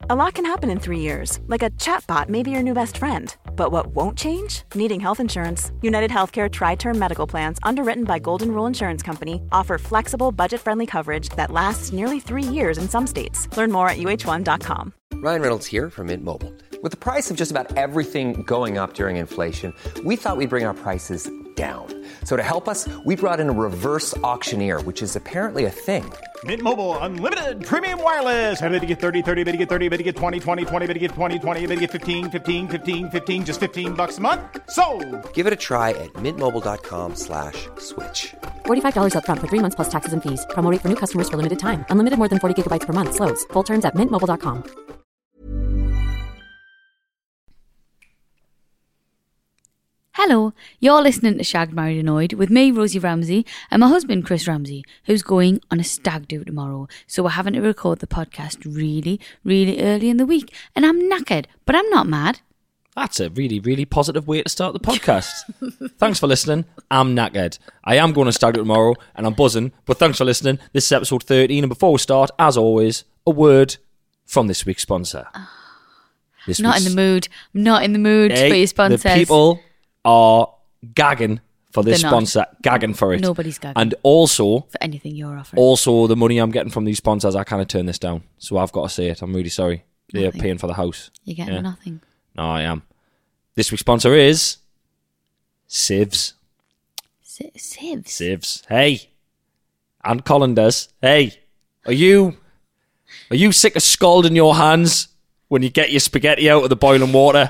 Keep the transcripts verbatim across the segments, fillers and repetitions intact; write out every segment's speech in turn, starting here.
A lot can happen in three years, like a chatbot may be your new best friend. But what won't change? Needing health insurance. United Healthcare Tri-Term Medical Plans, underwritten by Golden Rule Insurance Company, offer flexible, budget-friendly coverage that lasts nearly three years in some states. Learn more at U H one dot com. Ryan Reynolds here from Mint Mobile. With the price of just about everything going up during inflation, we thought we'd bring our prices down. So to help us, we brought in a reverse auctioneer, which is apparently a thing. Mint Mobile Unlimited Premium Wireless. How to get thirty, thirty, how to get thirty, how to get twenty, twenty, twenty, how to get twenty, twenty, how to get fifteen, fifteen, fifteen, fifteen, just fifteen bucks a month? Sold! Give it a try at mintmobile.com slash switch. forty-five dollars up front for three months plus taxes and fees. Promo rate for new customers for limited time. Unlimited more than forty gigabytes per month. Slows full terms at mint mobile dot com. Hello, you're listening to Shagged, Married, Annoyed with me, Rosie Ramsey, and my husband, Chris Ramsey, who's going on a stag do tomorrow. So we're having to record the podcast really, really early in the week. And I'm knackered, but I'm not mad. That's a really, really positive way to start the podcast. Thanks for listening. I'm knackered. I am going to stag do tomorrow, and I'm buzzing, but thanks for listening. This is episode thirteen, and before we start, as always, a word from this week's sponsor. This I'm not in the mood. I'm not in the mood hey, for your sponsors. The people are gagging for this They're not. sponsor, gagging for it. Nobody's gagging. And also, for anything you're offering. also the money I'm getting from these sponsors, I kind of turn this down. So I've got to say it. I'm really sorry. They're Nothing. paying for the house. You're getting Yeah. nothing. No, I am. This week's sponsor is Sieves. Si- Sieves. Sieves. Hey. And Colanders. Hey. Are you are you sick of scalding your hands when you get your spaghetti out of the boiling water?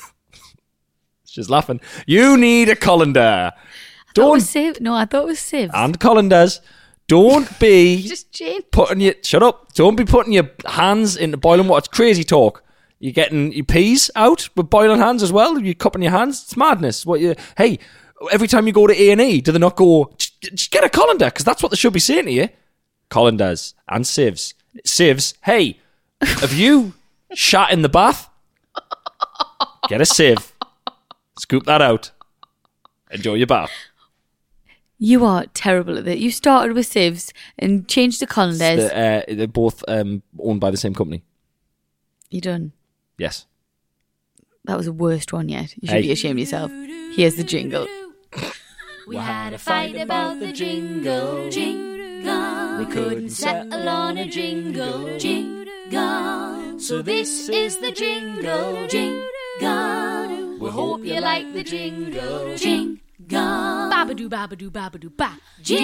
She's laughing. You need a colander. Don't Sieve. No, I thought it was Sieves. and colanders. Don't be Just Jane. putting your shut up. Don't be putting your hands into boiling water. It's crazy talk. You're getting your peas out with boiling hands as well. You're cupping your hands. It's madness. What you? Hey, every time you go to A and E, do they not go? Just get a colander because that's what they should be saying to you. Colanders and sieves. Sieves. Hey, have you shat in the bath? Get a sieve. Scoop that out. Enjoy your bath. You are terrible at it. You started with Sieves and changed to colanders. The, uh, they're both um, owned by the same company. You done? Yes. That was the worst one yet. You should Hey. be ashamed of yourself. Here's the jingle. We had a fight about the jingle, jingle. We couldn't settle on a jingle, jingle. So this is the jingle, jingle. We hope you like the jingle, jingle. Babadoo, babadoo, babadoo, ba.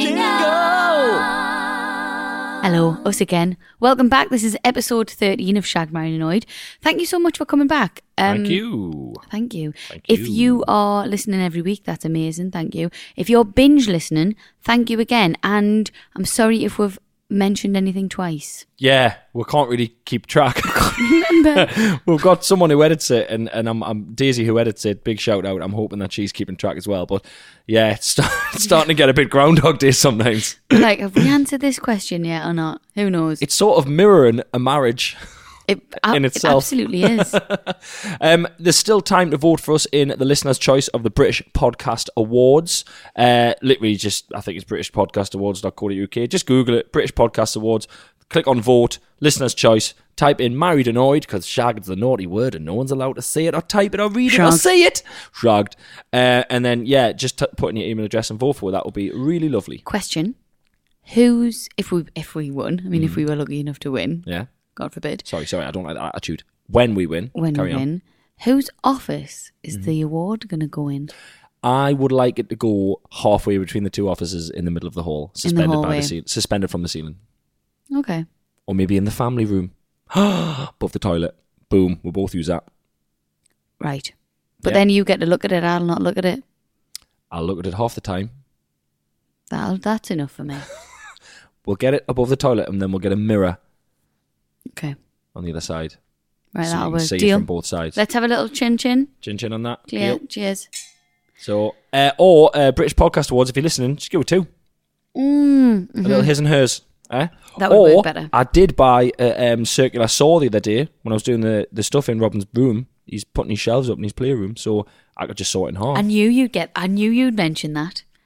Jingle! Hello, us again. Welcome back. This is episode thirteen of Shagged, Married, Annoyed. Thank you so much for coming back. Um, Thank you. Thank you. Thank If you. you are listening every week, that's amazing. Thank you. If you're binge listening, thank you again. And I'm sorry if we've mentioned anything twice. Yeah, we can't really keep track. Remember? We've got someone who edits it, and, and I'm, I'm Daisy who edits it. Big shout out. I'm hoping that she's keeping track as well. But yeah, it's, start, it's starting to get a bit Groundhog Day sometimes. Like, have we answered this question yet or not? Who knows? It's sort of mirroring a marriage. It, in it itself. absolutely is. Um, there's still time to vote for us in the listener's choice of the British Podcast Awards. Uh, literally just, I think it's british podcast awards dot co dot U K. Just Google it, British Podcast Awards. Click on vote, listener's choice. Type in married annoyed, because shagged's the naughty word and no one's allowed to say it or type it or read it or Shagged. say it. Shagged. Uh, and then, yeah, just t- put in your email address and vote for it. That would be really lovely. Question. Who's, if we if we won, I mean, Mm. if we were lucky enough to win, Yeah. God forbid, Sorry, sorry, I don't like that attitude. When we win, when carry we on. win, whose office is Mm-hmm. the award going to go in? I would like it to go halfway between the two offices in the middle of the hall, suspended by hallway. the ceiling, suspended from the ceiling, Okay. or maybe in the family room, above the toilet. Boom, we'll both use that. Right. But Yeah. then you get to look at it, I'll not look at it. I'll look at it half the time. That'll, that's enough for me. We'll get it above the toilet, and then we'll get a mirror Okay. on the other side, Right, so that'll you work. can see it Deal. from both sides. Let's have a little chin chin. Chin chin on that. Clear. Deal. Cheers. So, uh, or uh, British Podcast Awards. If you're listening, just give it two. Mm, A little his and hers. Eh? That would or, work better. I did buy a um, circular saw the other day when I was doing the, the stuff in Robin's room. He's putting his shelves up in his playroom, so I could just saw it in half. I knew you'd get, I knew you'd mention that.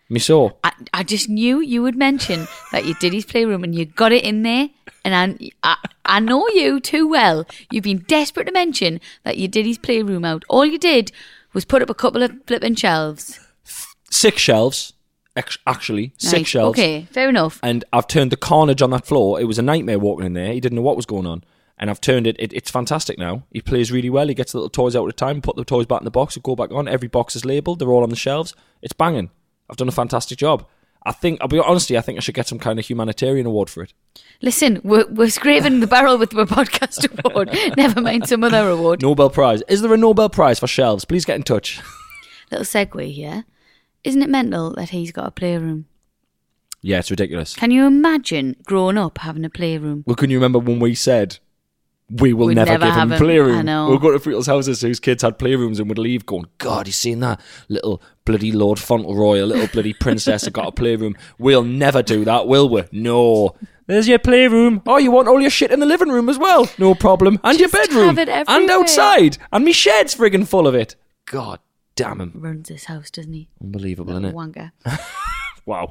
Me so. I, I just knew you would mention that you did his playroom and you got it in there. And I, I, I know you too well. You've been desperate to mention that you did his playroom out. All you did was put up a couple of flipping shelves. Six shelves, ex- actually. Six Right, shelves. Okay, fair enough. And I've turned the carnage on that floor. It was a nightmare walking in there. He didn't know what was going on. And I've turned it, it it's fantastic now. He plays really well. He gets the little toys out at a time, put the toys back in the box, and go back on. Every box is labelled. They're all on the shelves. It's banging. I've done a fantastic job. I think, I'll be honest, I think I should get some kind of humanitarian award for it. Listen, we're, we're scraping the barrel with the podcast award. Never mind some other award. Nobel Prize. Is there a Nobel Prize for shelves? Please get in touch. Little segue here. Isn't it mental that he's got a playroom? Yeah, it's ridiculous. Can you imagine growing up having a playroom? Well, can you remember when we said we will We'd never, never give him have a him. playroom? I know. We'll go to people's houses whose kids had playrooms and would leave going, God, you seen that? Little bloody Lord Fauntleroy, a little bloody princess that got a playroom. We'll never do that, will we? No. There's your playroom. Oh, you want all your shit in the living room as well? No problem. And Just your bedroom. have it and everywhere. outside. And me shed's friggin' full of it. God damn him. Runs this house, doesn't he? Unbelievable, Little isn't it? wanker. Wow.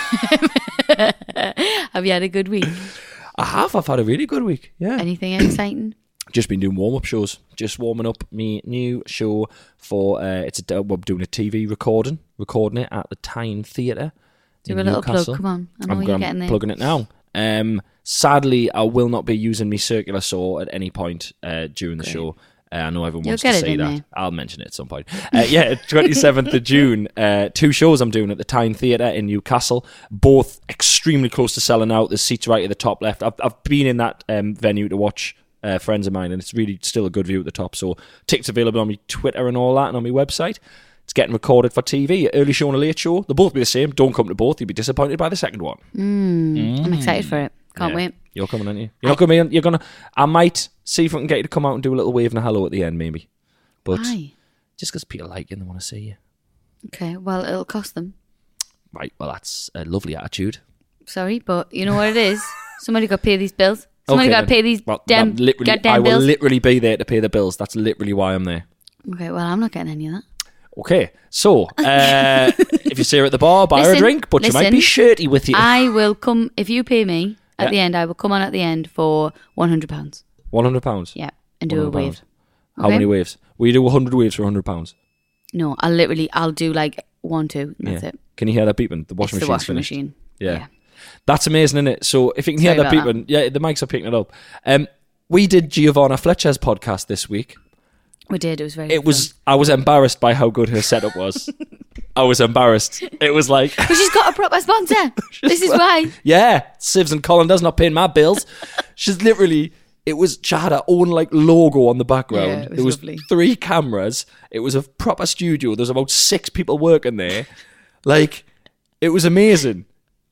Have you had a good week? I have. I've had a really good week. Yeah. Anything exciting? Just been doing warm-up shows. Just warming up me new show for, uh, it's a, we're doing a T V recording, recording it at the Tyne Theatre. Do in a little Newcastle. plug, come on. I know I'm, you're I'm getting there. plugging it now. Um, sadly, I will not be using my circular saw at any point uh, during the Great. show. Uh, I know everyone You'll wants get to it say in that. there. I'll mention it at some point. Uh, yeah, twenty-seventh of June, uh, two shows I'm doing at the Tyne Theatre in Newcastle, both extremely close to selling out. There's seats right at the top left. I've, I've been in that um, venue to watch uh, friends of mine, and it's really still a good view at the top. So tickets available on my Twitter and all that, and on my website. It's getting recorded for T V. Early show and a late show. They'll both be the same. Don't come to both. You'll be disappointed by the second one. Mm, I'm excited for it. Can't Yeah. wait. You're coming, aren't you? You're not going to be. You're going to. I might see if I can get you to come out and do a little wave and a hello at the end, maybe. But Why? just because people like you and they want to see you. Okay, well, it'll cost them. Right. Well, that's a lovely attitude. Sorry, but you know what it is? Somebody got to pay these bills. Somebody Okay, got to then. pay these Well, damn that literally, goddamn I will bills. literally be there to pay the bills. That's literally why I'm there. Okay, well, I'm not getting any of that. Okay, so uh, if you see her at the bar, buy her a Listen, drink, but you might listen. be shirty with you. I will come, if you pay me at Yeah. the end, I will come on at the end for one hundred pounds. one hundred pounds. Yeah, and do a wave. How Okay? many waves? Will you do one hundred waves for one hundred pounds? No, I'll literally, I'll do like one, two, and that's Yeah. it. Can you hear that beeping? The washing It's machine's the washing finished. machine. Yeah. Yeah. That's amazing, isn't it? So if you can hear Sorry that about beeping, yeah, the mics are picking it up. Um, we did Giovanna Fletcher's podcast this week. We did, it was very It was, I was embarrassed by how good her setup was. I was embarrassed. It was like, But she's got a proper sponsor. This is why. yeah, Sivs and Colanders not paying my bills. She's literally, it was, she had her own like logo on the background. Yeah, it was there was lovely. three cameras. It was a proper studio. There's about six people working there. Like, it was amazing.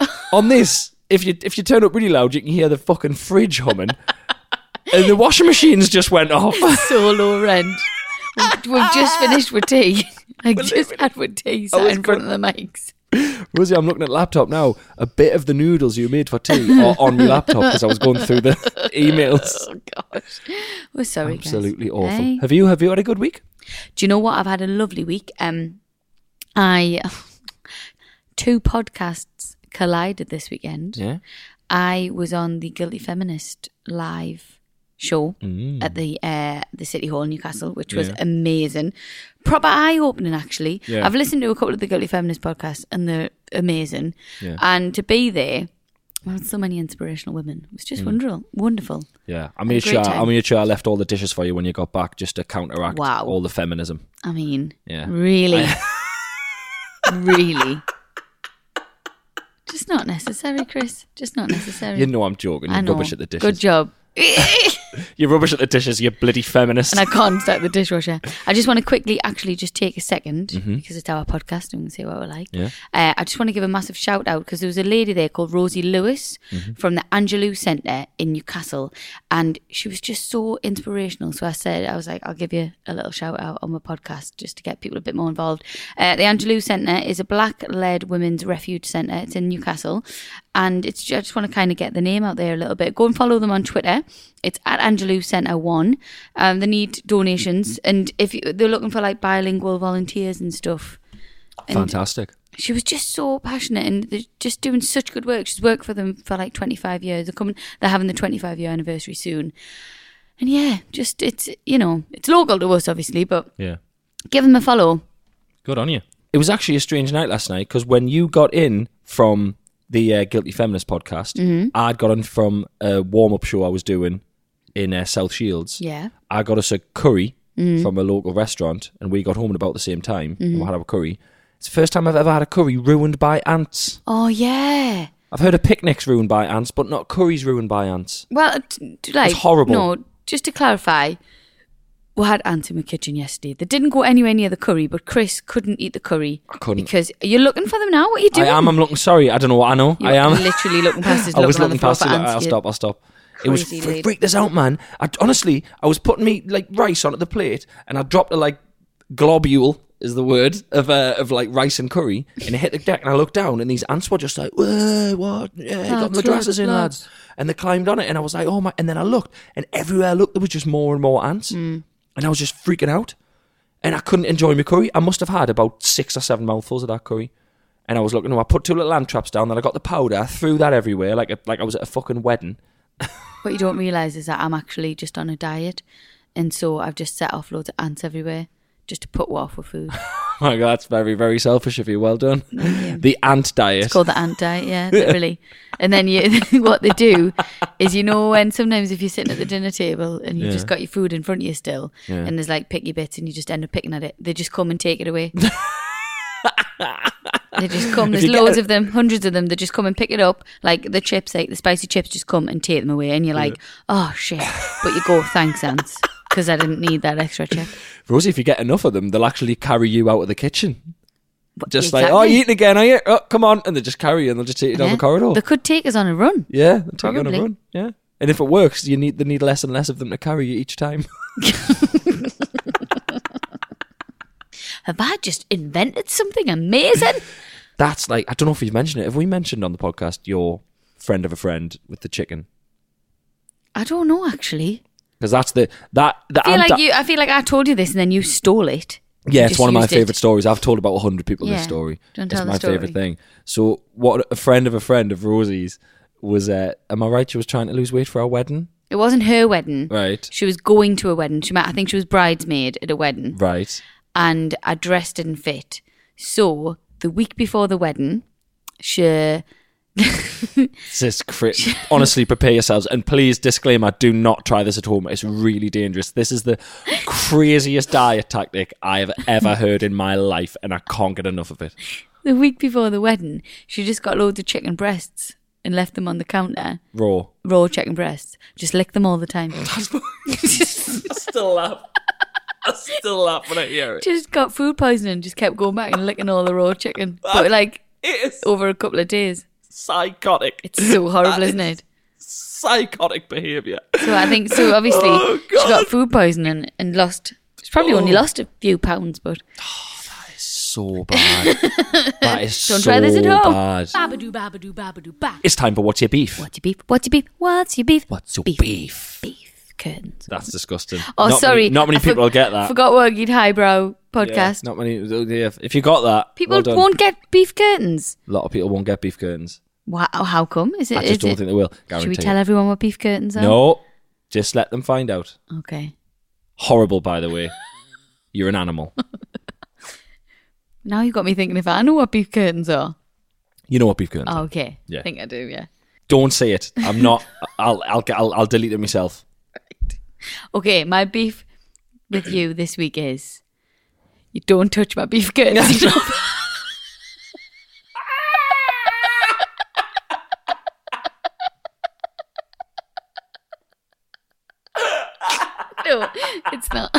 On this, if you if you turn up really loud, you can hear the fucking fridge humming. And the washing machines just went off. So low rent. We've we've just finished with tea. Like, just had with tea sat was in front gonna- of the mics. Rosie, I'm looking at the laptop now. A bit of the noodles you made for tea are on my laptop because I was going through the emails. Oh, gosh. We're sorry, guys. Absolutely awful. Hey. Have you have you had a good week? Do you know what? I've had a lovely week. Um, I two podcasts collided this weekend. Yeah. I was on the Guilty Feminist live show Mm. at the uh, the City Hall in Newcastle, which was Yeah. amazing. Proper eye opening, actually. Yeah. I've listened to a couple of the Guilty Feminist podcasts, and they're amazing. Yeah. And to be there, well, so many inspirational women. It was Mm. just wonderful, wonderful. Yeah. I made great sure time. I made sure I left all the dishes for you when you got back just to counteract Wow. all the feminism. I mean, Yeah. really, really. Just not necessary, Chris. Just not necessary. You know I'm joking. I You're know. rubbish at the dishes. Good job. You're rubbish at the dishes, you bloody feminist. And I can't start the dishwasher. I just want to quickly actually just take a second Mhm. because it's our podcast and we can say what we're like. Yeah. Uh, I just want to give a massive shout out because there was a lady there called Rosie Lewis Mm-hmm. from the Angelou Centre in Newcastle, and she was just so inspirational. So I said, I was like, I'll give you a little shout out on my podcast just to get people a bit more involved. Uh, the Angelou Centre is a black-led women's refuge centre. It's in Newcastle, and it's I just want to kind of get the name out there a little bit. Go and follow them on Twitter. It's at Angelou Centre One. Um, they need donations, and if you, they're looking for like bilingual volunteers and stuff. And Fantastic. She was just so passionate and they're just doing such good work. She's worked for them for like twenty-five years. They're coming, they're having the twenty-five year anniversary soon. And yeah, just, it's, you know, it's local to us, obviously, but Yeah. give them a follow. Good on you. It was actually a strange night last night because when you got in from the uh, Guilty Feminist podcast, Mm-hmm. I'd got in from a warm-up show I was doing in uh, South Shields. Yeah. I got us a curry Mm-hmm. from a local restaurant and we got home at about the same time and we had our curry. It's the first time I've ever had a curry ruined by ants. Oh, yeah. I've heard of picnics ruined by ants, but not curries ruined by ants. Well, t- t- like, It's horrible. No, just to clarify, we had ants in my kitchen yesterday. They didn't go anywhere near the curry, but Chris couldn't eat the curry. I couldn't. Because you're looking for them now? What are you doing? I am, I'm looking, sorry, I don't know what I know. You're I am. literally looking past us, I was looking on looking the floor past for it. ants. I'll You stop, I'll stop. It was crazy fre- lady. freaked us out, man. I, honestly, I was putting me like rice onto the plate and I dropped a like globule, is the word, of uh, of like rice and curry and it hit the deck and I looked down and these ants were just like, whoa, what? Yeah, got Lads, my dresses lads, in, lads. lads. And they climbed on it and I was like, oh my, and then I looked and everywhere I looked there was just more and more ants Mm. and I was just freaking out and I couldn't enjoy my curry. I must have had about six or seven mouthfuls of that curry. And I was looking, I put two little ant traps down, then I got the powder, I threw that everywhere like a, like I was at a fucking wedding. What you don't realise is that I'm actually just on a diet. And so I've just set off loads of ants everywhere just to put off with food. Oh my God, that's very, very selfish of you. Well done. The ant diet. It's called the ant diet, yeah, literally. And then you, what they do is, you know, when sometimes if you're sitting at the dinner table and you Yeah. just got your food in front of you still, Yeah. and there's like picky bits and you just end up picking at it, they just come and take it away. They just come, If there's you get loads it- of them, hundreds of them, they just come and pick it up, like the chips, like the spicy chips just come and take them away, and you're like, oh shit. But you go, thanks, ants, because I didn't need that extra chip. Rosie, if you get enough of them, they'll actually carry you out of the kitchen. But Just exactly. like, oh, you eating again, are you? Oh, come on. And they just carry you and they'll just take you down Yeah. the corridor. They could take us on a run. Yeah, they'll take you on Probably. a run. Yeah. And if it works, you need they need less and less of them to carry you each time. Have I just invented something amazing? That's like, I don't know if you've mentioned it. Have we mentioned on the podcast your friend of a friend with the chicken? I don't know, actually. Because that's the, that, the I feel ant- like you. I feel like I told you this, and then you stole it. Yeah, You it's just one of my used it. favourite stories. I've told about one hundred people Yeah. this story. Don't It's tell the my story. favourite thing. So, what a friend of a friend of Rosie's was, uh, am I right? She was trying to lose weight for our wedding? It wasn't her wedding. Right. She was going to a wedding. She might, I think she was bridesmaid at a wedding, Right. and our dress didn't fit. So the week before the wedding, she. This is cra- honestly, prepare yourselves. And please, disclaimer, do not try this at home. It's really dangerous. This is the craziest diet tactic I have ever heard in my life, and I can't get enough of it. The week before the wedding, she just got loads of chicken breasts and left them on the counter. Raw. Raw chicken breasts. Just licked them all the time. I still laugh. I still laugh when I hear it. Just got food poisoning. Just kept going back and licking all the raw chicken. But like It is over a couple of days. psychotic. It's so horrible, That isn't it? Psychotic behaviour. So I think so. Obviously, Oh, she God. got food poisoning and lost. She's probably only lost a few pounds, but So bad. That is Don't so try this at home. bad. Babadoo, babadoo, babadoo, ba. It's time for What's Your Beef? what's your beef? What's your beef? What's your beef? What's your beef? Beef curtains. That's disgusting. Oh, not sorry. Many, not many I for- people will get that. Forgot Worgied Highbrow Yeah, podcast. not many. Yeah, if you got that, People well done. won't get beef curtains. A lot of people won't get beef curtains. Wow, how come? Is it? I just is don't it- think they will. Should Guarantee we tell it. everyone what beef curtains are? No, just let them find out. Okay. Horrible, by the way. You're an animal. Now you got me thinking if I know what beef curtains are. You know what beef curtains Oh, are. okay. Yeah. I think I do, yeah. Don't say it. I'm not. I'll, I'll, I'll, I'll delete it myself. Okay, my beef with you this week is you don't touch my beef curtains. No, it's not.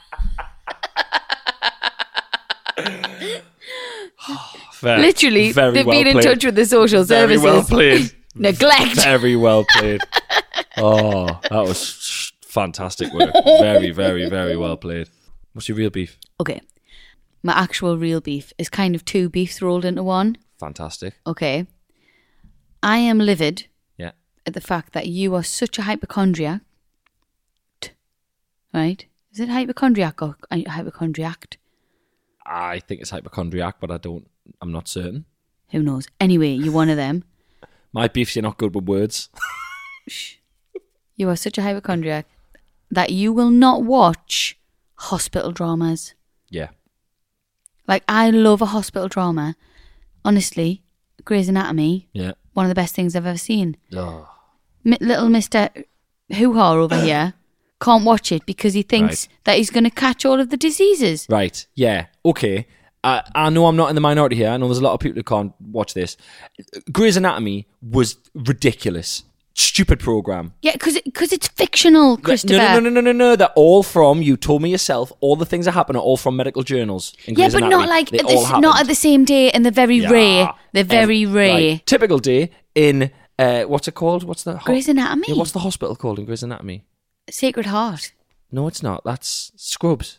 Very, Literally, very they've well been in played. touch with the social Very services. well played. Neglect. Very well played. Oh, that was sh- fantastic work. Very, very, very well played. What's your real beef? Okay. My actual real beef is kind of two beefs rolled into one. Fantastic. Okay. I am livid Yeah. at the fact that you are such a hypochondriac. Right? Is it hypochondriac or hypochondriac? I think it's hypochondriac, but I don't I'm not certain. Who knows? Anyway, you're one of them. My beef's you're not good with words. Shh. You are such a hypochondriac that you will not watch hospital dramas. Yeah. Like, I love a hospital drama. Honestly, Grey's Anatomy, Yeah. one of the best things I've ever seen. Oh. M- little Mister Hoo-Ha over here can't watch it because he thinks Right. that he's going to catch all of the diseases. Right. Yeah. Okay. I, I know I'm not in the minority here. I know there's a lot of people who can't watch this. Grey's Anatomy was ridiculous. Stupid program. Yeah, because because it's fictional, Christopher. No, no, no, no, no, no. They're all from, you told me yourself, all the things that happen are all from medical journals. In Yeah, Grey's but Anatomy. not like They at all this, not happened. at the same day, and they're very Yeah. rare. They're very Ev- rare. right. Typical day in, uh, what's it called? What's the... ho- Grey's Anatomy? Yeah, what's the hospital called in Grey's Anatomy? Sacred Heart. No, it's not. That's Scrubs.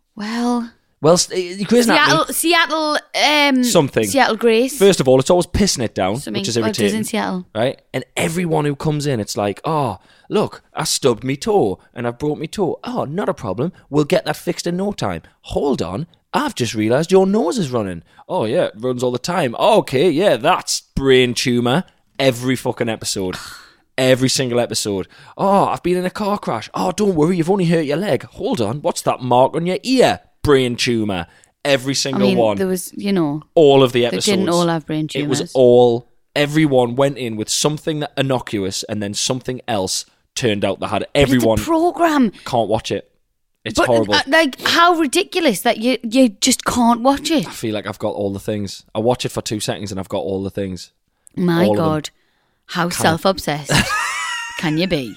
Well, Well, s- uh, Grey's Anatomy... Seattle, Seattle, um, Something. Seattle Grace. First of all, it's always pissing it down, Something- which is well, it irritating. is in Seattle. Right? And everyone who comes in, it's like, oh, look, I stubbed me toe and I've broke me toe. Oh, not a problem. We'll get that fixed in no time. Hold on. I've just realised your nose is running. Oh, yeah, it runs all the time. Oh, okay, yeah, that's brain tumour. Every fucking episode. Every single episode. Oh, I've been in a car crash. Oh, don't worry, you've only hurt your leg. Hold on, what's that mark on your ear? Brain tumour. Every I single mean, one. there was, you know, All of the they episodes. didn't all have brain It was tumours. all, everyone went in with something that innocuous and then something else turned out that had everyone It's a programme. can't watch it. It's But, horrible. uh, like, how ridiculous that you, you just can't watch it. I feel like I've got all the things. I watch it for two seconds and I've got all the things. My all of them. God, how self-obsessed can you be?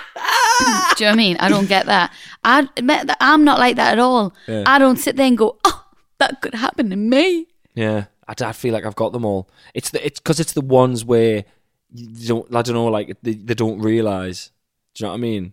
Do you know what I mean? I don't get that. I admit that I'm not like that at all. Yeah. I don't sit there and go, oh, that could happen to me. Yeah, I, I feel like I've got them all. It's the it's because it's the ones where you don't. I don't know, like they, they don't realise. Do you know what I mean?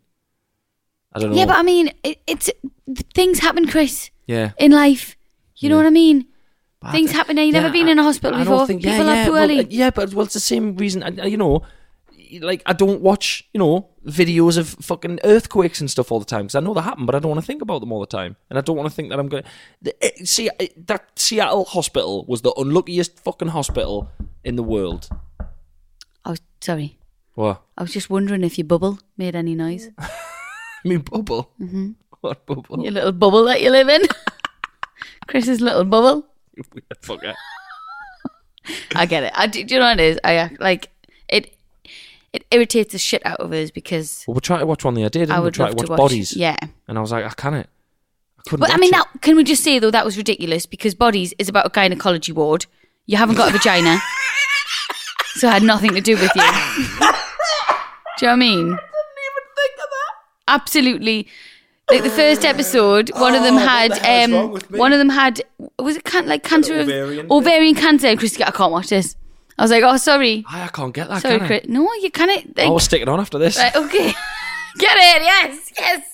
I don't know. Yeah, but I mean, it, it's things happen, Chris, yeah, in life. You know Yeah. what I mean? But Things I- happen. Have you yeah, never been I- in a hospital I don't before? think- yeah, People yeah, are well, poorly. uh, yeah, but well, it's the same reason. I- You know, like I don't watch, you know, videos of fucking earthquakes and stuff all the time because I know they happen, but I don't want to think about them all the time, and I don't want to think that I'm going. to... See, uh, that Seattle hospital was the unluckiest fucking hospital in the world. I was sorry. What? I was just wondering if your bubble made any noise. I mean, bubble. Mm-hmm. What bubble? Your little bubble that you live in. Chris's little bubble. Weird fucker. I get it. I do, do you know what it is? I act like it. It irritates the shit out of us because Well, we tried to watch one the other day. Didn't I we? would Try love to watch, to watch. Bodies. Yeah, And I was like, I can't. I couldn't. but I watch mean, it. that can we just say though that was ridiculous because Bodies is about a gynecology ward. You haven't got a vagina, so it had nothing to do with you. Do you know what I mean? I didn't even think of that. Absolutely. Like the first episode, one of them Oh, had what the hell is um, wrong with me? one of them had was it can, like cancer ovarian of ovarian cancer. And Chris, I can't watch this. I was like, oh, sorry, I, I can't get that. sorry, can I? Chris. No, you can't. Like, I will stick it on after this. right, okay, get it. Yes, yes.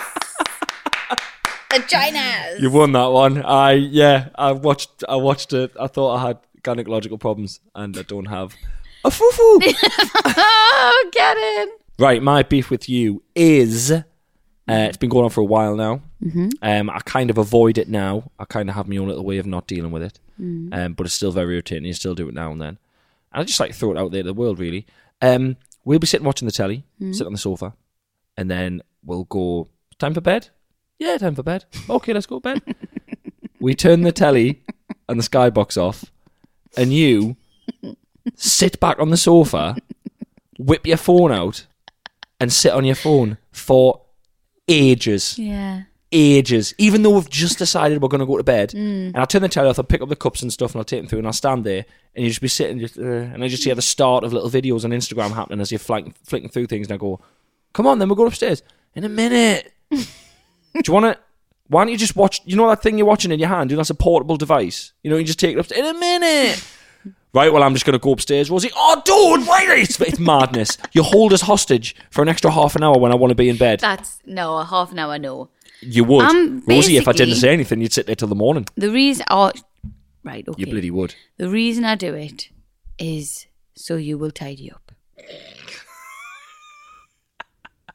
Vaginas. You won that one. I yeah. I watched. I watched it. I thought I had gynecological problems, and I don't have a foo-foo. Oh, get it. Right, my beef with you is. Uh, it's been going on for a while now. Mm-hmm. Um, I kind of avoid it now. I kind of have my own little way of not dealing with it. Mm. Um, but it's still very irritating. You still do it now and then. And I just like to throw it out there to the world, really. Um, we'll be sitting watching the telly, Mm. sit on the sofa, and then we'll go, time for bed? Yeah, time for bed. Okay, let's go to bed. We turn the telly and the skybox off, and you sit back on the sofa, whip your phone out, and sit on your phone for ages. Yeah. Ages. Even though we've just decided we're going to go to bed. Mm. And I'll turn the telly off, I'll pick up the cups and stuff, and I'll take them through, and I'll stand there, and you just be sitting, just, uh, and I just hear the start of little videos on Instagram happening as you're flicking, flicking through things, and I go, come on, then we'll go upstairs. In a minute. Do you want to... Why don't you just watch... You know that thing you're watching in your hand? You know, that's a portable device. You know, you just take it upstairs. In a minute. Right, well, I'm just going to go upstairs, Rosie. Oh, dude, wait! It's, it's madness. You hold us hostage for an extra half an hour when I want to be in bed. That's no, a half an hour, no. You would. Um, Rosie, if I didn't basically- say anything, you'd sit there till the morning. The reason, oh, right, okay. You bloody would. The reason I do it is so you will tidy up.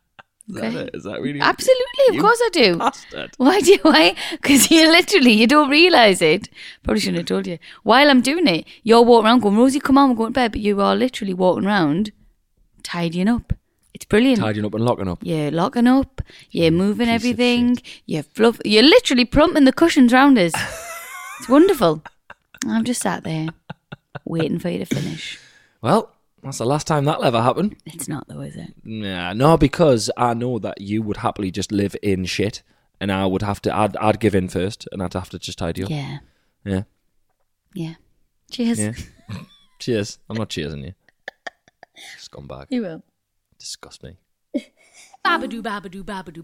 Is that it? Is that really? Absolutely, of You course I do. bastard. Why do you? Why? Because you literally, you don't realise it. Probably shouldn't have told you. While I'm doing it, you're walking around going, Rosie, come on, we're going to bed. But you are literally walking around, tidying up. It's brilliant. Tidying up and locking up. You're locking up. You're moving piece of everything. You're fluff. You're literally plumping the cushions round us. It's wonderful. I'm just sat there waiting for you to finish. Well, that's the last time that'll ever happen. It's not though, is it? Nah, no, because I know that you would happily just live in shit, and I would have to. I'd, I'd give in first, and I'd have to just tidy up. Yeah. Yeah. Yeah. Cheers. Yeah. Cheers. I'm not cheersing you. Scumbag. You will. Disgust me. Babadoo, babadoo, babadoo.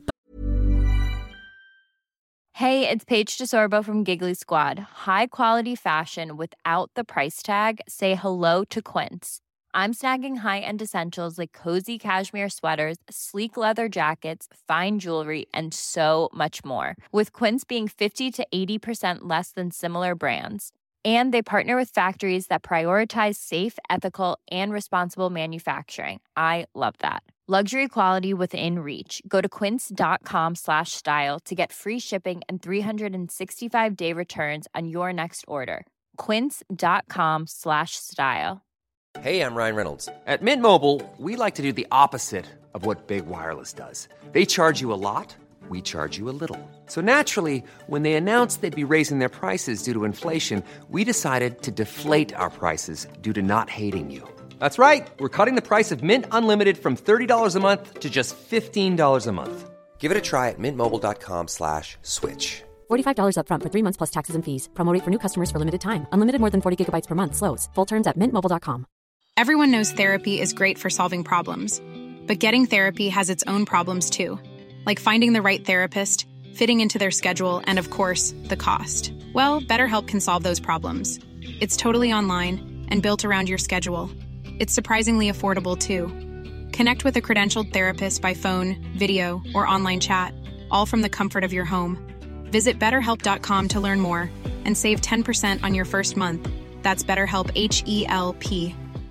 Hey, it's Paige DeSorbo from Giggly Squad. High quality fashion without the price tag. Say hello to Quince. I'm snagging high-end essentials like cozy cashmere sweaters, sleek leather jackets, fine jewelry, and so much more. With Quince being fifty to eighty percent less than similar brands. And they partner with factories that prioritize safe, ethical, and responsible manufacturing. I love that. Luxury quality within reach. Go to quince.com slash style to get free shipping and three sixty-five day returns on your next order. Quince.com slash style. Hey, I'm Ryan Reynolds. At Mint Mobile, we like to do the opposite of what Big Wireless does. They charge you a lot, we charge you a little. So naturally, when they announced they'd be raising their prices due to inflation, we decided to deflate our prices due to not hating you. That's right. We're cutting the price of Mint Unlimited from thirty dollars a month to just fifteen dollars a month. Give it a try at mintmobile.com slash switch. forty-five dollars up front for three months plus taxes and fees. Promo rate for new customers for limited time. Unlimited more than forty gigabytes per month. Slows full terms at mint mobile dot com. Everyone knows therapy is great for solving problems. But getting therapy has its own problems too. Like finding the right therapist, fitting into their schedule, and of course, the cost. Well, BetterHelp can solve those problems. It's totally online and built around your schedule. It's surprisingly affordable too. Connect with a credentialed therapist by phone, video, or online chat, all from the comfort of your home. Visit better help dot com to learn more and save ten percent on your first month. That's BetterHelp, H E L P.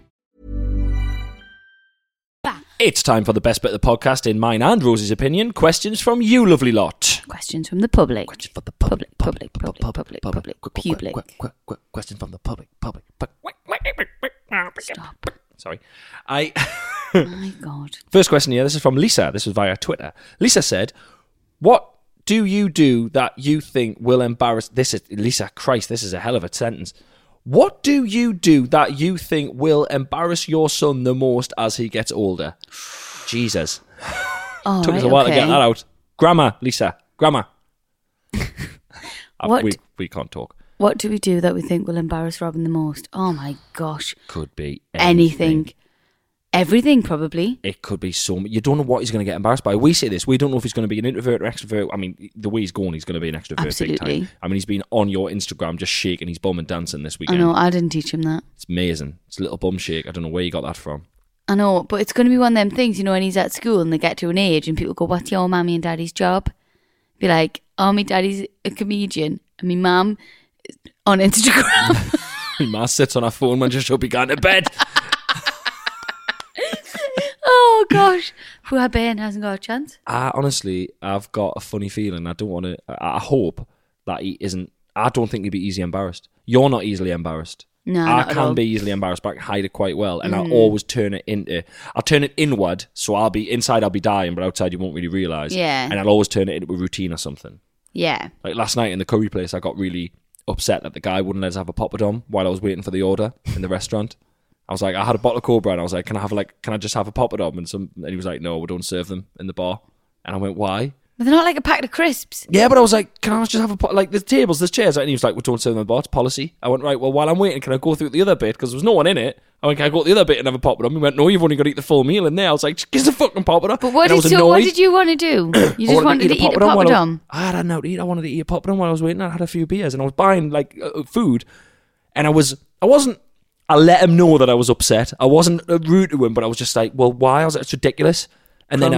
It's time for the best bit of the podcast, in mine and Rosie's opinion. Questions from you, lovely lot. Questions from the public. Questions from the Public, public, public, public, public, public. Questions from the public, public. Stop. Sorry. I. Oh my God. First question here. This is from Lisa. This was via Twitter. Lisa said, "What do you do that you think will embarrass?" This is Lisa. Christ, this is a hell of a sentence. What do you do that you think will embarrass your son the most as he gets older? Jesus. Oh, Took right, us a while okay. to get that out. Grammar, Lisa. Grammar. What- we, we can't talk. What do we do that we think will embarrass Robin the most? Oh my gosh. Could be Anything. anything. Everything, probably. It could be so much. You don't know what he's going to get embarrassed by. We say this. We don't know if he's going to be an introvert or extrovert. I mean, the way he's going, he's going to be an extrovert big Absolutely. time. I mean, he's been on your Instagram just shaking his bum and dancing this I weekend. know, I didn't teach him that. It's amazing. It's a little bum shake. I don't know where you got that from. I know, but it's going to be one of them things, you know, when he's at school and they get to an age and people go, what's your mommy and daddy's job? Be like, oh, my daddy's a comedian and my mum is on Instagram. My ma sits on her phone when she should be going to bed. Oh, gosh. Poor Ben hasn't got a chance. I honestly, I've got a funny feeling. I don't want to. I I hope that he isn't. I don't think he'd be easily embarrassed. You're not easily embarrassed. No, I not at can all. be easily embarrassed, but I can hide it quite well, and Mm. I'll always turn it into. I'll turn it inward, so I'll be inside. I'll be dying, but outside you won't really realise. Yeah. And I'll always turn it into a routine or something. Yeah. Like last night in the curry place, I got really upset that the guy wouldn't let us have a poppadom while I was waiting for the order in the restaurant. I was like, I had a bottle of Cobra, and I was like, can I have like, can I just have a poppadom? And some, and he was like, no, we don't serve them in the bar. And I went, why? But they're not like a packet of crisps. Yeah, but I was like, can I just have a pot? Like, there's tables, there's chairs. And he was like, we don't serve them in the bar, it's policy. I went, right, well, while I'm waiting, can I go through the other bit? Because there was no one in it. I went, can I go to the other bit and have a poppadom? He went, no, you've only got to eat the full meal in there. I was like, just give us a fucking poppadom. But what And I did, was so what annoyed. did you want to do? You just I wanted to eat a while I was- poppadom? I had nothing to eat. I wanted to eat a poppadom while I was waiting. I had a few beers and I was buying like uh, food, and I was, I wasn't. I let him know that I was upset. I wasn't uh, rude to him, but I was just like, well, why? I was like, it's ridiculous. And then I, Crumbs.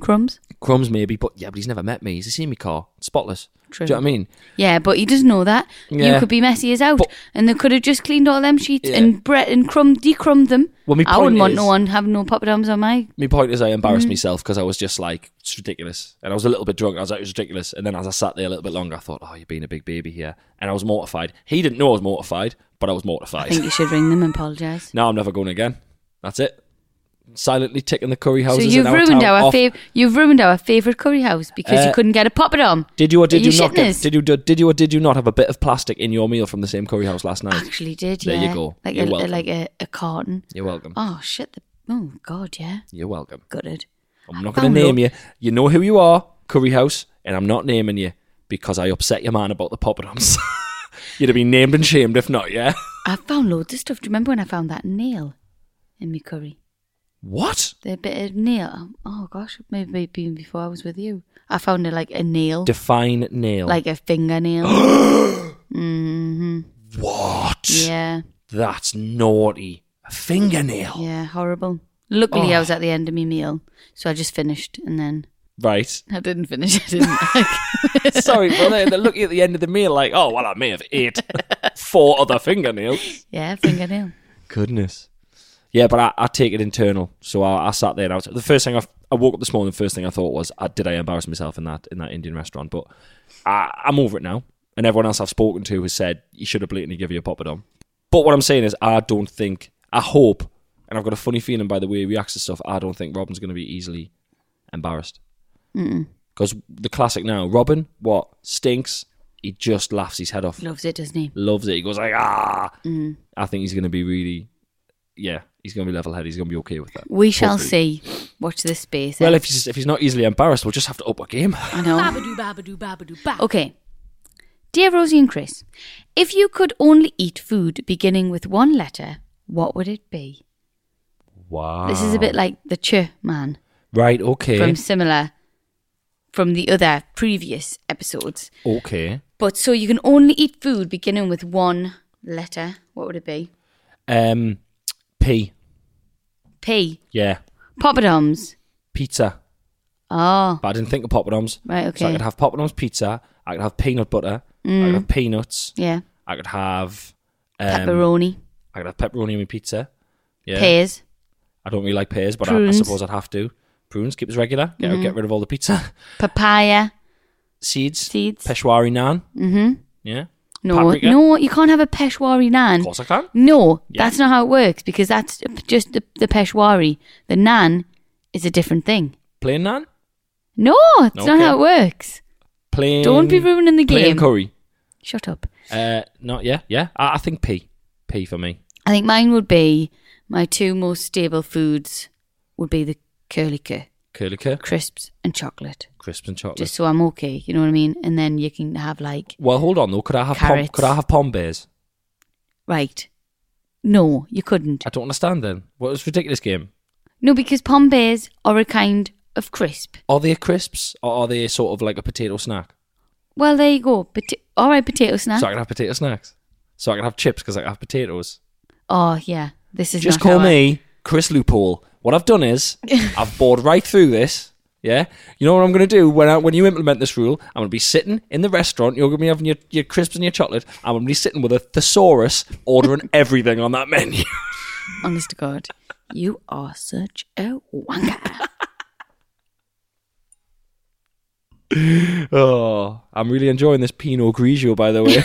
Crumbs? Crumbs maybe, but yeah, but he's never met me. He's seen me car. It's spotless. True. Do you know what I mean? Yeah, but he doesn't know that. Yeah. You could be messy as out. But- and they could have just cleaned all them sheets Yeah. and bre- and crumb, decrumbed them. Well, me I wouldn't point want is- no one having no poppadoms on my... My point is I Mm. embarrassed myself because I was just like, it's ridiculous. And I was a little bit drunk. And I was like, it's ridiculous. And then as I sat there a little bit longer, I thought, oh, you're being a big baby here. And I was mortified. He didn't know I was mortified, but I was mortified. I think you should ring them and apologise. No, I'm never going again. That's it. Silently ticking the curry So houses. you've in our ruined town our off. fav- you've ruined our favourite curry house because Uh, you couldn't get a poppadom. Did you or did Are you, you not shitting get, us? did you do, did you or did you not have a bit of plastic in your meal from the same curry house last night? Actually did, There yeah. you go. Like You're a, welcome. like a, a carton. You're welcome. Oh shit! The, oh god, yeah. You're welcome. Gutted. I'm not I going to found name lo- you. You know who you are, curry house, and I'm not naming you because I upset your man about the poppadoms. You'd have been named and shamed if not, yeah? I found loads of stuff. Do you remember when I found that nail in my curry? What? The bit of nail. Oh gosh, maybe even before I was with you. I found it like a nail, Define nail. like a fingernail. hmm what? Yeah, That's naughty. A fingernail. yeah, horrible. Luckily, I Oh. was at the end of my meal, so I just finished and then Right. I didn't finish it. Didn't I? Sorry, but they're, they're looking at the end of the meal like, oh, well, I may have ate four other fingernails. Yeah, fingernail. Goodness. Yeah, but I, I take it internal. So I, I sat there and I was, the first thing I, I woke up this morning, the first thing I thought was, uh, did I embarrass myself in that in that Indian restaurant? But I, I'm over it now. And everyone else I've spoken to has said, you should have blatantly given you a poppadom. But what I'm saying is, I don't think, I hope, and I've got a funny feeling by the way he reacts to stuff, I don't think Robin's going to be easily embarrassed. Because the classic now, Robin, what, stinks, he just laughs his head off. Loves it, doesn't he? Loves it. He goes like, ah. I think he's going to be really, yeah, he's going to be level-headed. He's going to be okay with that. We shall Hopefully. see. Watch this space. Well, eh? if he's, if he's not easily embarrassed, we'll just have to up our game. I know. Babadoo, babadoo, babadoo, ba. Okay. Dear Rosie and Chris, if you could only eat food beginning with one letter, what would it be? Wow. This is a bit like the ch man Right, okay. from similar from the other previous episodes. Okay. But so you can only eat food beginning with one letter. What would it be? Um, P. P. Yeah. Poppadoms. Pizza. Oh, But I didn't think of poppadoms. right. So I Okay. could have poppadoms pizza. I could have peanut butter. I could have peanuts. Yeah. I could have... Um, Pepperoni. I could have pepperoni in my pizza. Yeah. Pears. I don't really like pears, but I, I Prunes. suppose I'd have to. Prunes, keep us regular. Get, get rid of all the pizza. Papaya. Seeds. Seeds. Peshwari naan. Mm-hmm. Yeah. No, Paprika. no, you can't have a Peshwari naan. Of course I can. No, Yeah. that's not how it works because that's just the, the Peshwari. The naan is a different thing. Plain naan? No, it's not Okay. how it works. Plain... Don't be ruining the Plain game. curry. Shut up. Uh, not yeah, yeah. I, I think P. P for me. I think mine would be my two most stable foods would be the curly cur, Curly cur, crisps and chocolate. crisps and chocolate. Just so I'm okay, you know what I mean? And then you can have like, Well, hold on though. Could I have pom, Carrots. could I have pom bears? right. No, you couldn't. I don't understand then. What is ridiculous game? No, because pom bears are a kind of crisp. Are they crisps or are they sort of like a potato snack? Well, there you go. Pota- All right, potato snack. So I can have potato snacks. So I can have chips because I can have potatoes. Oh, yeah. This is Just not call how I- me Chris Loophole. What I've done is I've bored right through this. Yeah, you know what I'm going to do when I, when you implement this rule? I'm going to be sitting in the restaurant. You're going to be having your, your crisps and your chocolate. I'm going to be sitting with a thesaurus, ordering everything on that menu. Honest to God, you are such a wanker. Oh, I'm really enjoying this Pinot Grigio, by the way.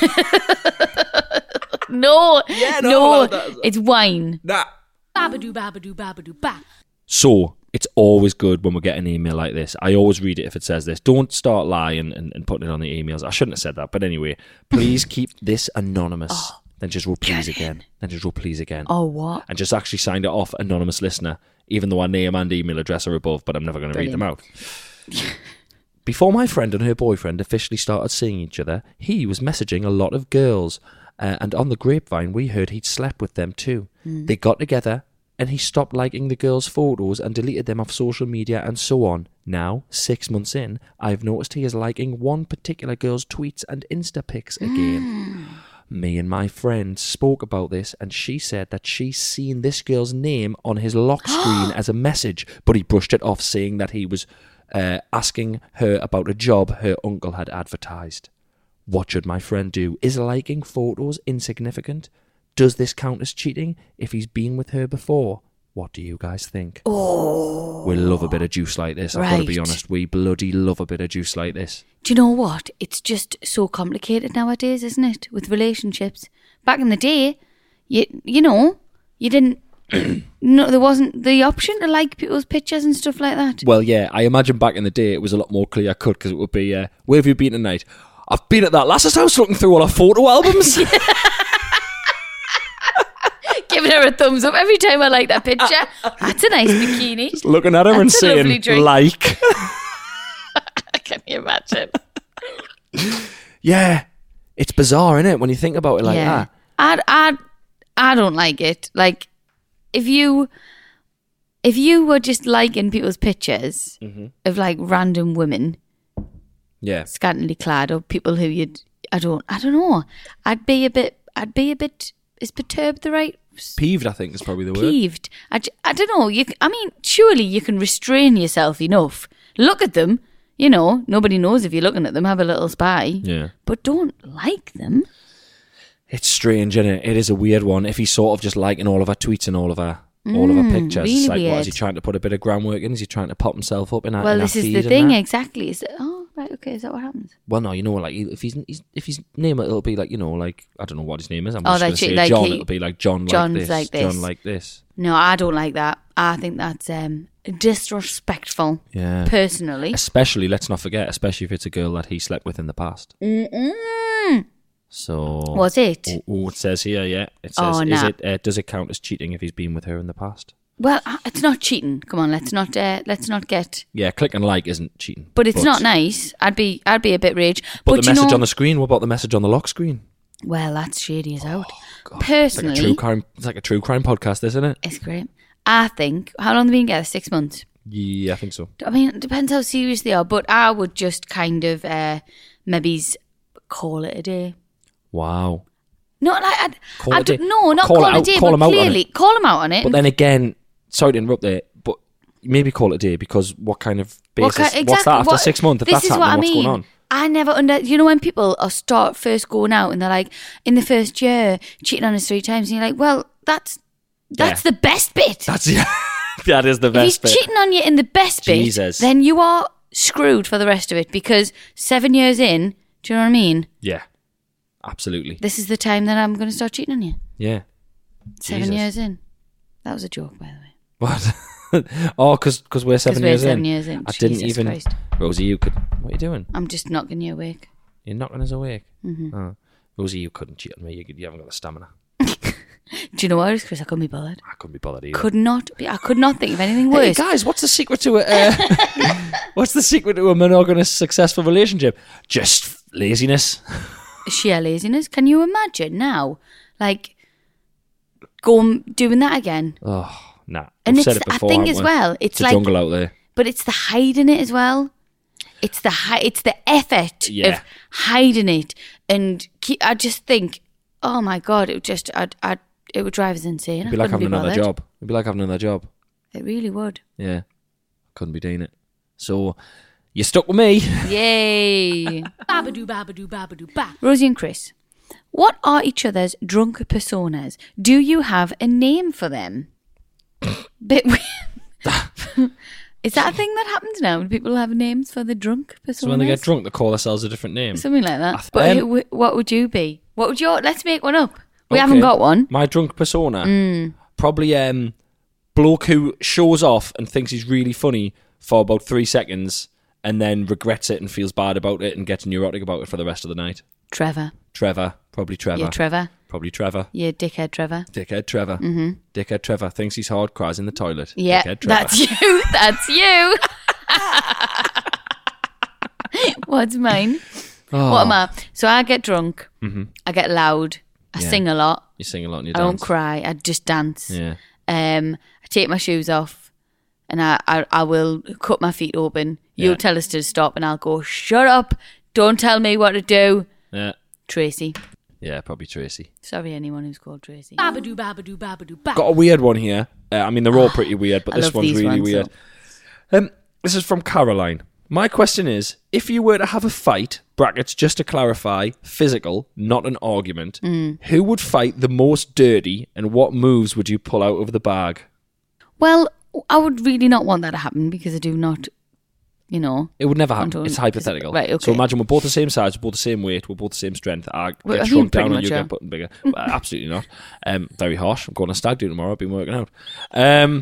no, Yeah, no, no, like that. it's wine. Nah. Babadoo, babadoo, babadoo, ba. So it's always good when we get an email like this. I always read it if it says this. Don't start lying and, and putting it on the emails. I shouldn't have said that, but anyway, please keep this anonymous. Then just wrote please again. Then just wrote please again. Oh, what? And just actually signed it off anonymous listener, even though our name and email address are above, but I'm never going to read them out. Before my friend and her boyfriend officially started seeing each other, he was messaging a lot of girls. Uh, and on the grapevine, we heard he'd slept with them too. They got together, and he stopped liking the girls' photos and deleted them off social media and so on. Now, six months in, I've noticed he is liking one particular girl's tweets and Insta pics again. Me and my friend spoke about this, and she said that she's seen this girl's name on his lock screen as a message, but he brushed it off, saying that he was uh, asking her about a job her uncle had advertised. What should my friend do? Is liking photos insignificant? Does this count as cheating if he's been with her before? What do you guys think? Oh. We love a bit of juice like this, I've got to be Right. honest. We bloody love a bit of juice like this. Do you know what? It's just so complicated nowadays, isn't it? With relationships. Back in the day, you you know, you didn't. No, there wasn't the option to like people's pictures and stuff like that. Well, yeah, I imagine back in the day it was a lot more clear cut because it would be, uh, where have you been tonight? I've been at that lass's house looking through all our photo albums. Giving her a thumbs up every time I like that picture. That's a nice bikini. Just looking at her and That's a lovely saying, drink. like. Can you imagine? Yeah, it's bizarre, isn't it, when you think about it like yeah. that? I I I don't like it. Like if you if you were just liking people's pictures Mm-hmm. of like random women Yeah. scantily clad or people who you'd I don't I don't know. I'd be a bit I'd be a bit is perturbed the right Peeved, I think, is probably the word. peeved. I, j- I don't know. You c- I mean, surely you can restrain yourself enough. Look at them. You know, nobody knows if you're looking at them. Have a little spy. Yeah. But don't like them. It's strange, isn't it? It is a weird one. If he's sort of just liking all of our tweets and all of our all of our pictures, really it's like, what, is he weird. trying to put a bit of groundwork in? Is he trying to pop himself up in our Well, in our this is feed the and thing, that? exactly. Is that, oh, right, okay, is that what happens? Well, no, you know, like if he's, he's if his name, it'll be like, you know, like I don't know what his name is. I'm Oh, just going like to say like John. he- It'll be like John like John's this. like this. John like this. No, I don't like that. I think that's um, disrespectful, Yeah. personally. Especially, let's not forget, especially if it's a girl that he slept with in the past. Mm-mm. So Was it? Oh, oh, it says here, yeah. It says, Oh, is nah. it? Uh, does it count as cheating if he's been with her in the past? Well, uh, it's not cheating. Come on, let's not uh, let's not get. Yeah, click and like isn't cheating. But it's not nice. I'd be I'd be a bit rage. But, But, the you message know, on the screen. What about the message on the lock screen? well, that's shady as out. God, Personally, it's like a true crime. It's like a true crime podcast, isn't it? it's great. I think. How long have they been together? Six months. Yeah, I think so. I mean, it depends how serious they are. But I would just kind of uh, maybe call it a day. Wow. Not like I'd, Call it I'd, a day. no, not Call call, it it a out- day, call but him out on clearly it. call them out on it. But then again, sorry to interrupt there, but maybe call it a day because what kind of What basis? ki- What's that after what- six months? If this that's is happening, what I what's mean. going on? I never under. You know when people are start first going out and they're like in the first year cheating on us three times, and you're like, well, that's that's Yeah. the best bit. That's yeah, that is the if best he's bit. cheating on you in the best Jesus. bit, then you are screwed for the rest of it because seven years in, do you know what I mean? Yeah, absolutely. This is the time that I'm going to start cheating on you. Yeah. Seven Jesus. years in. That was a joke, by the way. What? Oh, because we're seven we're years seven in. years in. I didn't Jesus even. Christ. Rosie, you could. What are you doing? I'm just knocking you awake. You're knocking us awake. Mm-hmm. Oh. Rosie, you couldn't cheat on me. You, could, you haven't got the stamina. Do you know what, Chris? I couldn't be bothered. I couldn't be bothered either. Could not be. I could not think of anything Hey worse. guys, what's the secret to a? Uh, what's the secret to a monogamous, successful relationship? Just laziness. Sheer laziness. Can you imagine now, like, going doing that again? Oh, nah. And We've it's, said it I before, think haven't as we? well, it's, It's a like, jungle out there. but it's the hiding it as well. It's the hi- it's the effort Yeah. of hiding it, and keep, I just think, oh my god, it would just, I'd, I'd, it would drive us insane. It'd be I like couldn't having be another bothered. job. It'd be like having another job. It really would. Yeah. Couldn't be doing it. So, you stuck with me. Yay! Babadoo, babadoo, babadoo, ba. Rosie and Chris, what are each other's drunk personas? Do you have a name for them? Bit weird. Is that a thing that happens now? Do people have names for the drunk personas? So when they get drunk, they call themselves a different name. Something like I that. th- But um, who, what would you be? What would your... Let's make one up. We Okay. haven't got one. My drunk persona. Mm. Probably um, bloke who shows off and thinks he's really funny for about three seconds and then regrets it and feels bad about it and gets neurotic about it for the rest of the night. Trevor. Trevor. Probably Trevor. You're Trevor. Probably Trevor. You're dickhead Trevor. Dickhead Trevor. Mm-hmm. Dickhead Trevor. Thinks he's hard, cries in the toilet. Yeah, Dickhead Trevor. that's you. That's you. What's mine? Oh. What am I? So I get drunk. Mm-hmm. I get loud. I Yeah. sing a lot. You sing a lot in your I don't dance. cry. I just dance. Yeah. Um, I take my shoes off, and I, I, I will cut my feet open. You'll Yeah. tell us to stop, and I'll go, shut up. Don't tell me what to do. Yeah. Tracy. Yeah, probably Tracy. Sorry, anyone who's called Tracy. Babadoo, babadoo, babadoo, ba. Got a weird one here. Uh, I mean, they're all pretty weird, but I this love one's these really ones, weird. Um, this is from Caroline. My question is, if you were to have a fight, brackets just to clarify, physical, not an argument, Mm. who would fight the most dirty and what moves would you pull out of the bag? Well, I would really not want that to happen because I do not, you know. It would never happen. Anton, It's hypothetical. right, okay. So imagine we're both the same size, we're both the same weight, we're both the same strength. I Well, get I shrunk think pretty down and much, you yeah. get put bigger. Well, absolutely not. Um, very harsh. I'm going to stag do tomorrow. I've been working out. Um,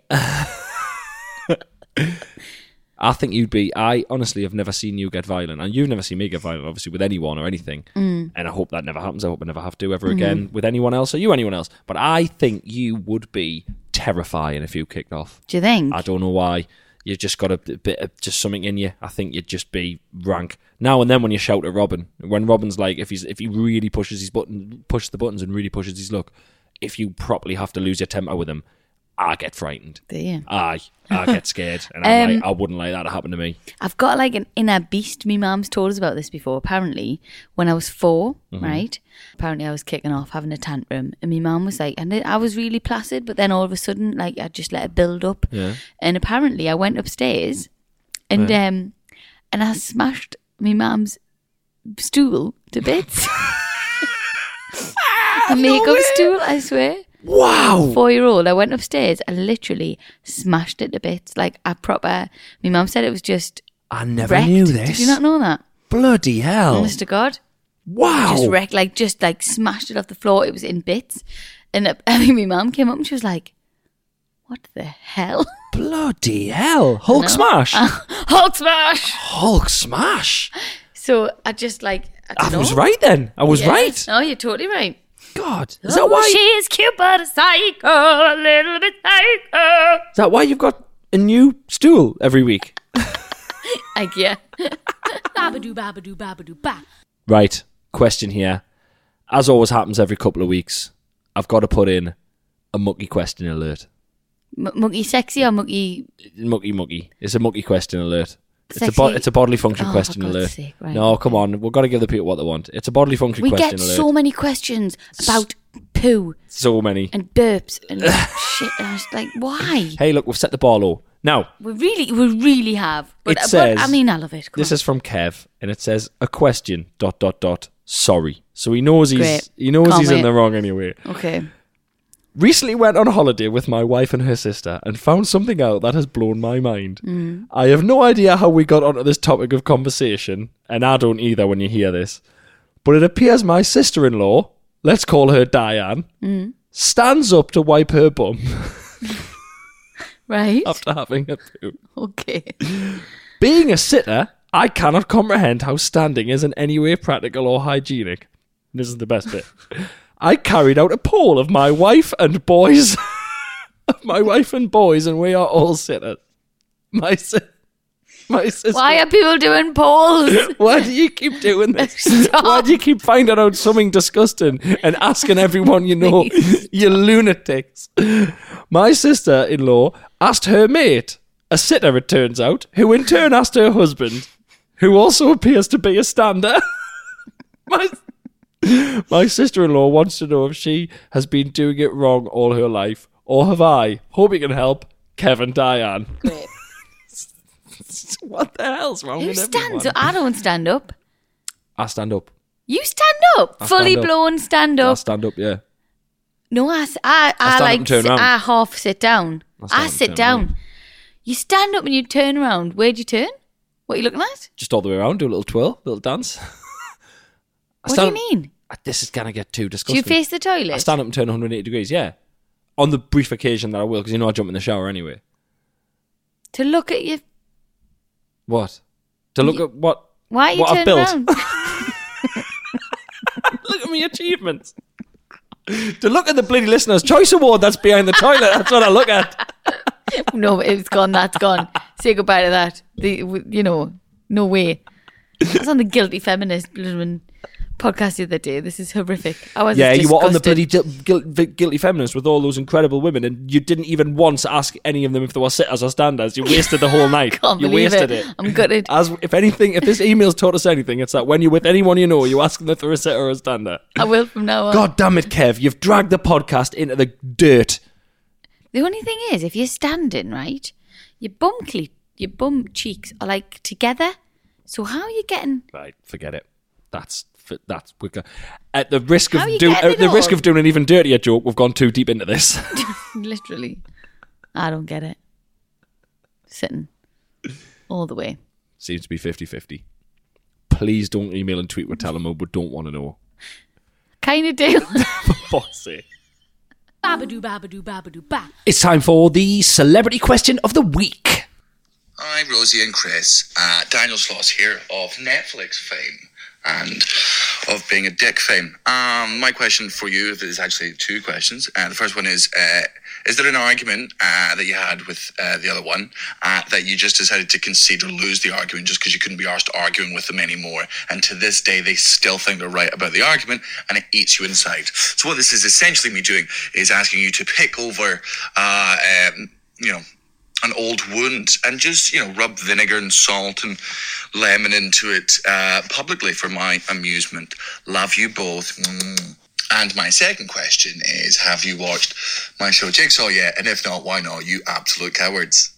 I think you'd be... I honestly have never seen you get violent. And you've never seen me get violent, obviously, with anyone or anything. Mm. And I hope that never happens. I hope I never have to ever again with anyone else or you anyone else. But I think you would be terrifying if you kicked off. Do you think? I don't know why. You've just got a bit of just something in you. I think you'd just be rank. Now and then when you shout at Robin, when Robin's like, if he's if he really pushes his button, pushes the buttons and really pushes his luck, if you properly have to lose your temper with him, I get frightened. Do you? I I get scared, and I'm Um, like, I wouldn't like that to happen to me. I've got like an inner beast. My mum's told us about this before. Apparently, when I was four, Mm-hmm. right? Apparently, I was kicking off, having a tantrum, and my mum was like, and I was really placid, but then all of a sudden, like, I just let it build up. Yeah. And apparently, I went upstairs, and um, and I smashed my mum's stool to bits. A makeup stool, I swear. Wow. Four-year-old, I went upstairs and literally smashed it to bits. Like, I proper... My mum said it was just I never wrecked. knew this. Did you not know that? Bloody hell. Honest to God. Wow. Just wrecked, like, just, like, smashed it off the floor. It was in bits. And uh, I think my mum came up and she was like, what the hell? Bloody hell. Hulk No. smash. Hulk smash! Hulk smash. So I just, like... I, don't I know. was right then. I was Yeah. right. No, you're totally right. God. Is Oh, that why? she's cute but a psycho, a little bit psycho. Is that why you've got a new stool every week? Like, yeah. Babadoo, babadoo, babadoo, ba. Right. Question here. As always happens every couple of weeks, I've got to put in a mucky question alert. M- mucky sexy or mucky... Mucky mucky. It's a mucky question alert. It's a, Sexy- bo- it's a bodily function Oh, question for God's alert. sake, right, No, okay. come on. We've got to give the people what they want. It's a bodily function We question get alert. so many questions about poo So many. and burps and shit. And I was like, why? Hey, look, we've set the bar low. Now, We really, we really have. But, It but, says- I mean, I love it. Come this on. is from Kev, and it says a question. Dot dot dot. Sorry. So he knows he's Great. he knows Can't he's in wait. the wrong anyway. Okay. Recently went on holiday with my wife and her sister and found something out that has blown my mind. Mm. I have no idea how we got onto this topic of conversation, and I don't either when you hear this. But it appears my sister-in-law, let's call her Diane, Mm. stands up to wipe her bum Right. after having a poo. Okay. Being a sitter, I cannot comprehend how standing is in any way practical or hygienic. This is the best bit. I carried out a poll of my wife and boys, of my wife and boys, and we are all sitters. My si- my sister. Why are people doing polls? Why do you keep doing this? Stop. Why do you keep finding out something disgusting and asking everyone you know? You lunatics. My sister-in-law asked her mate, a sitter it turns out, who in turn asked her husband, who also appears to be a stander. My My sister-in-law wants to know if she has been doing it wrong all her life, or have I? Hope you can help. Kevin Diane. Great. What the hell's wrong Who with stands everyone? up? I don't stand up. I stand up. You stand up. I Fully stand up. blown stand I up. stand up, yeah. No, I, s- I, I, I stand up like and turn sit- around. I half sit down. I stand I, up and sit turn down. around. You stand up and you turn around. Where'd you turn? What are you looking at? Just all the way around, do a little twirl, little dance. I What do you stand- mean? This is going to get too Do disgusting. you face the toilet? I stand up and turn one hundred eighty degrees, yeah. On the brief occasion that I will, because you know I jump in the shower anyway. To look at you. What? To look at what? Why are you what I've turning built. around? Look at my achievements. To look at the bloody Listener's Choice Award that's behind the toilet. That's what I look at. No, it's gone. That's gone. Say goodbye to that. The, w- you know, no way. I was on the Guilty Feminist blooming podcast the other day. This is horrific. I was Yeah, you were on the disgusted. bloody gil- gil- Guilty Feminist with all those incredible women, and you didn't even once ask any of them if they were sitters or standers. You wasted the whole night. Can't you believe wasted it. it. I'm gutted. As if anything, if this email's taught us anything, it's that when you're with anyone you know, you ask them if they're a sitter or a stander. I will from now on. God damn it, Kev! You've dragged the podcast into the dirt. The only thing is, if you're standing, right, your bum cle- your bum cheeks are like together. So how are you getting? Right, forget it. That's that's we're go- at the risk of How are you doing getting at it the risk all? of doing an even dirtier joke. We've gone too deep into this. Literally, I don't get it. Sitting all the way. Seems to be fifty-fifty. Please don't email and tweet with Telemo, but don't want to know. Kind of do. For fuck's sake. Babadoo, babadoo, babadoo, ba. It's time for the celebrity question of the week. Hi, Rosie and Chris. Uh, Daniel Sloss here of Netflix fame and of being a dick fame. Um, my question for you is actually two questions. Uh, the first one is, uh, is there an argument uh, that you had with uh, the other one uh, that you just decided to concede or lose the argument just because you couldn't be arsed arguing with them anymore? And to this day, they still think they're right about the argument and it eats you inside. So what this is essentially me doing is asking you to pick over, uh, um, you know, an old wound and just, you know, rub vinegar and salt and lemon into it uh, publicly for my amusement. Love you both. Mm. And my second question is, have you watched my show Jigsaw yet? And if not, why not? You absolute cowards.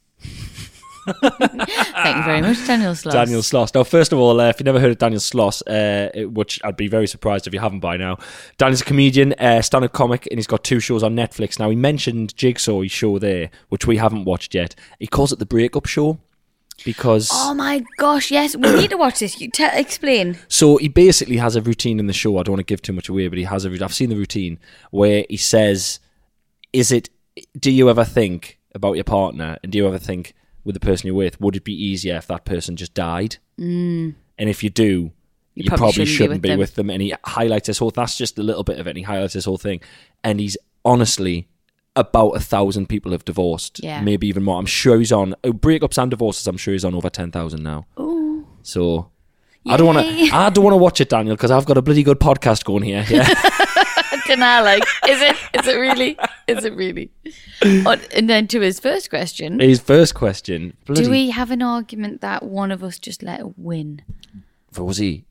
Thank you very much, Daniel Sloss. Daniel Sloss. Now, first of all, uh, if you've never heard of Daniel Sloss, uh, which I'd be very surprised if you haven't by now, Daniel's a comedian, uh, stand-up comic, and he's got two shows on Netflix. Now, he mentioned Jigsaw, his show there, which we haven't watched yet. He calls it the breakup show because... Oh my gosh, yes. We need to watch this. You te- explain. So he basically has a routine in the show. I don't want to give too much away, but he has a routine. I've seen the routine where he says, is it... Do you ever think about your partner, and do you ever think... with the person you're with, would it be easier if that person just died? Mm. And if you do, you, you probably, probably shouldn't, shouldn't be, be with, with them. And he highlights this whole, that's just a little bit of it, and he highlights this whole thing. And he's honestly, about a thousand people have divorced. Yeah. Maybe even more. I'm sure he's on, oh, breakups and divorces, I'm sure he's on over ten thousand now. Ooh. So, I don't want to I don't want to watch it, Daniel, because I've got a bloody good podcast going here. Yeah. Don't know, like, is it? Is it really? Is it really? Oh, and then to his first question. His first question. Bloody, Do we have an argument that one of us just let it win? Rosie,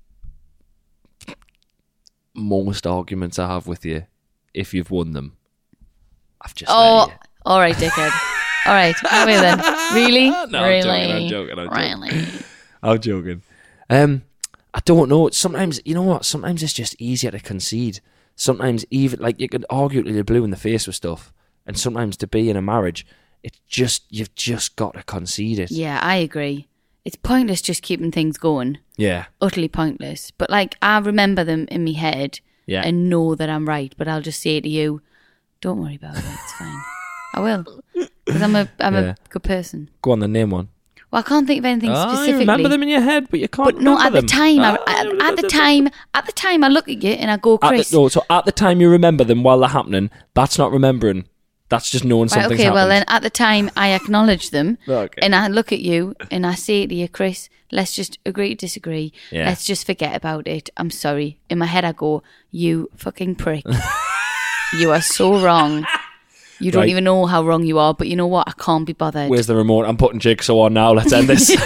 most arguments I have with you, if you've won them, I've just Oh, let you. all right, dickhead. All right, have we then? Really? No, I'm really? joking, I'm joking, I'm joking. Really? I'm joking. Um, I don't know. Sometimes, you know what? Sometimes it's just easier to concede. Sometimes even, like, you could argue till you're blue in the face with stuff. And sometimes to be in a marriage, it's just, you've just got to concede it. Yeah, I agree. It's pointless just keeping things going. Yeah. Utterly pointless. But, like, I remember them in my head Yeah. and know that I'm right. But I'll just say to you, don't worry about it. It's fine. I will. Because I'm, a, I'm Yeah. a good person. Go on, the name one. Well, I can't think of anything Oh, specifically. you remember them in your head, but you can't But no, remember at the them. time, I, Ah, at, at the time, at the time, I look at you and I go, At Chris. the, no, so at the time you remember them while they're happening, that's not remembering. That's just knowing Right, something's okay, happened. well then, at the time, I acknowledge them, Okay. and I look at you and I say to you, Chris, let's just agree to disagree. Yeah. Let's just forget about it. I'm sorry. In my head, I go, you fucking prick. You are so wrong. You don't Right. even know how wrong you are, but you know what? I can't be bothered. Where's the remote? I'm putting Jigsaw on now. Let's end this.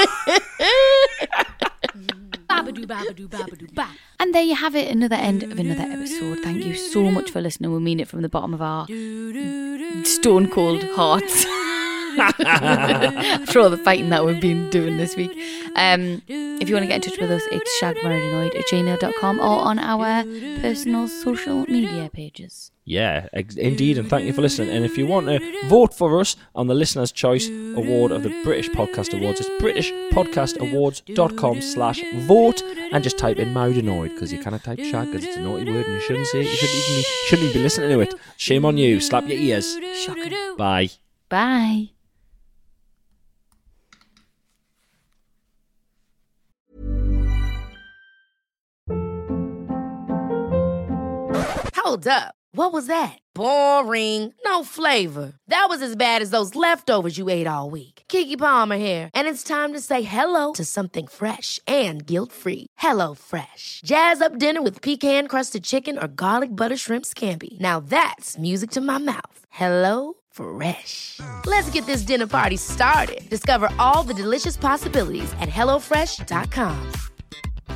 Babadoo, babadoo, babadoo, ba. And there you have it, another end of another episode. Thank you so much for listening. We mean it from the bottom of our stone cold hearts. For all the fighting that we've been doing this week. Um, if you want to get in touch with us, it's shagmarriedanoid at gmail dot com or on our personal social media pages. Yeah, ex- indeed, and thank you for listening. And if you want to vote for us on the Listener's Choice Award of the British Podcast Awards, it's british podcast awards dot com slash vote, and just type in Married Annoyed, because you cannot type shag, because it's a naughty word and you shouldn't say it. You shouldn't even be, shouldn't even be listening to it. Shame on you. Slap your ears. Shocking. Bye. Bye. Hold up. What was that? Boring. No flavor. That was as bad as those leftovers you ate all week. Keke Palmer here, and it's time to say hello to something fresh and guilt-free. Hello Fresh. Jazz up dinner with pecan-crusted chicken or garlic butter shrimp scampi. Now that's music to my mouth. Hello Fresh. Let's get this dinner party started. Discover all the delicious possibilities at hello fresh dot com.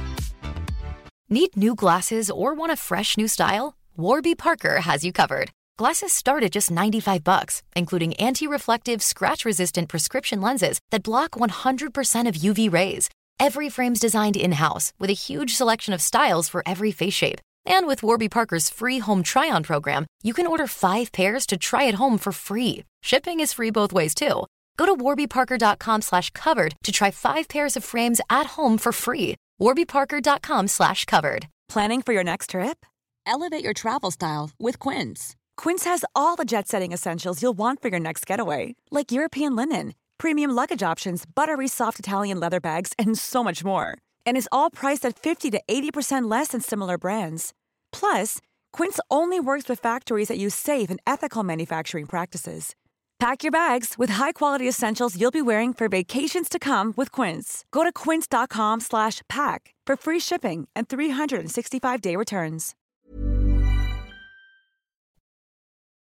Need new glasses or want a fresh new style? Warby Parker has you covered. Glasses start at just ninety-five bucks, including anti-reflective, scratch-resistant prescription lenses that block one hundred percent of U V rays. Every frame's designed in-house with a huge selection of styles for every face shape. And with Warby Parker's free home try-on program, you can order five pairs to try at home for free. Shipping is free both ways, too. Go to warbyparker.com slash covered to try five pairs of frames at home for free. warbyparker.com slash covered. Planning for your next trip? Elevate your travel style with Quince. Quince has all the jet-setting essentials you'll want for your next getaway, like European linen, premium luggage options, buttery soft Italian leather bags, and so much more. And is all priced at fifty to eighty percent less than similar brands. Plus, Quince only works with factories that use safe and ethical manufacturing practices. Pack your bags with high-quality essentials you'll be wearing for vacations to come with Quince. Go to quince.com slash pack for free shipping and three sixty-five day returns.